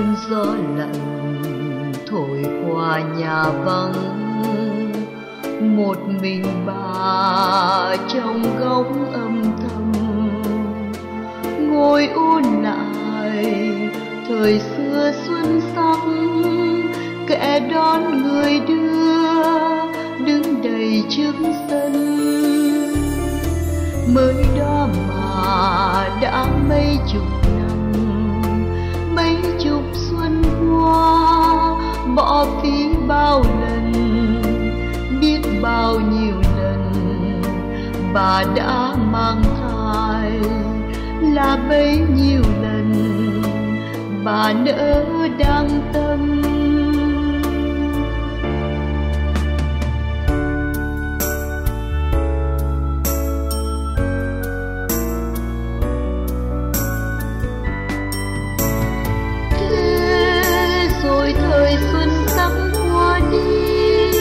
gió lạnh thổi qua nhà vắng, một mình bà trong góc âm thầm ngồi ôn lại thời xưa xuân sắc. Kẻ đón người đưa đứng đầy trước sân, mới đó mà đã mấy chục năm, mấy chục xuân qua bỏ phí bao lần, biết bao nhiêu lần bà đã mang thai, là bấy nhiêu lần bà nỡ đang tâm. Thời xuân sắp qua đi,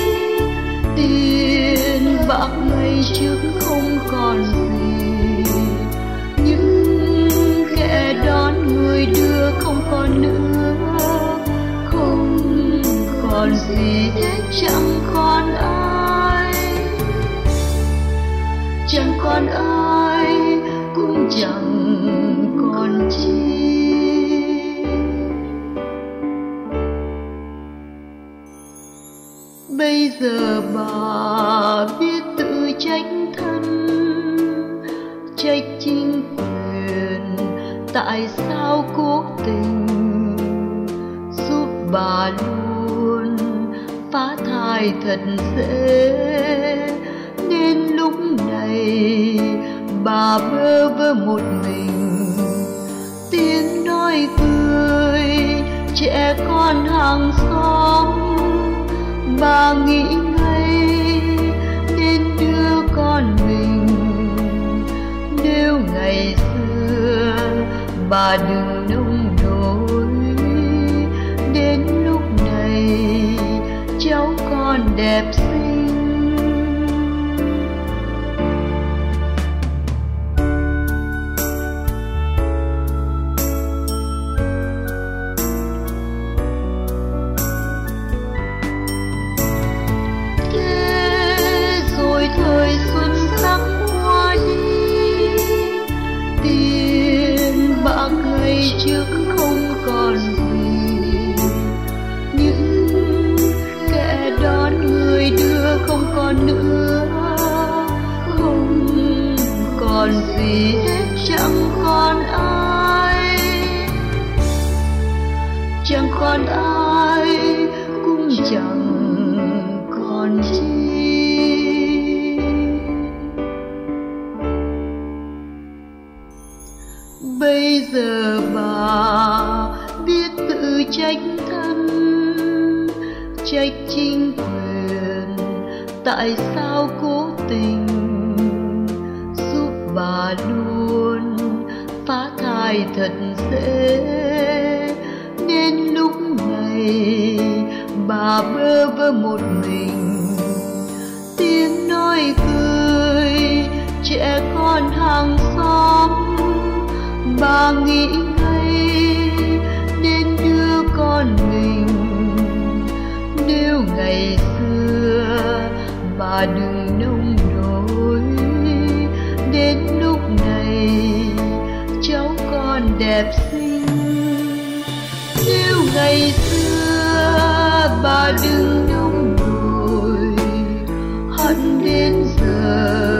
tiền bạc ngày trước không còn gì, những kẻ đón người đưa không còn nữa, không còn gì hết, chẳng còn ai, chẳng còn ai, cũng chẳng còn chi. Bây giờ bà biết tự trách thân, trách chính quyền tại sao cố tình giúp bà luôn phá thai thật dễ, nên lúc này bà bơ vơ một mình, tiếng nói cười trẻ con hàng xóm. Bà nghĩ ngay nên đưa con mình, nếu ngày xưa bà đừng nông nổi, đến lúc này cháu con đẹp xinh. Thời xuân sắp qua đi, tiền bạc ngày trước không còn gì, những kẻ đón người đưa không còn nữa, không còn gì hết, chẳng còn ai, chẳng còn ai, cũng chẳng còn chi. Bây giờ bà biết tự trách thân, trách chính quyền tại sao cố tình giúp bà luôn phá thai thật dễ, nên lúc này bà bơ vơ một mình, tiếng nói cười trẻ con hàng xóm. Bà nghĩ ngay nên đưa con mình, nếu ngày xưa bà đừng nông nổi, đến lúc này cháu con đẹp xinh. Nếu ngày xưa bà đừng nông nổi, hẳn đến giờ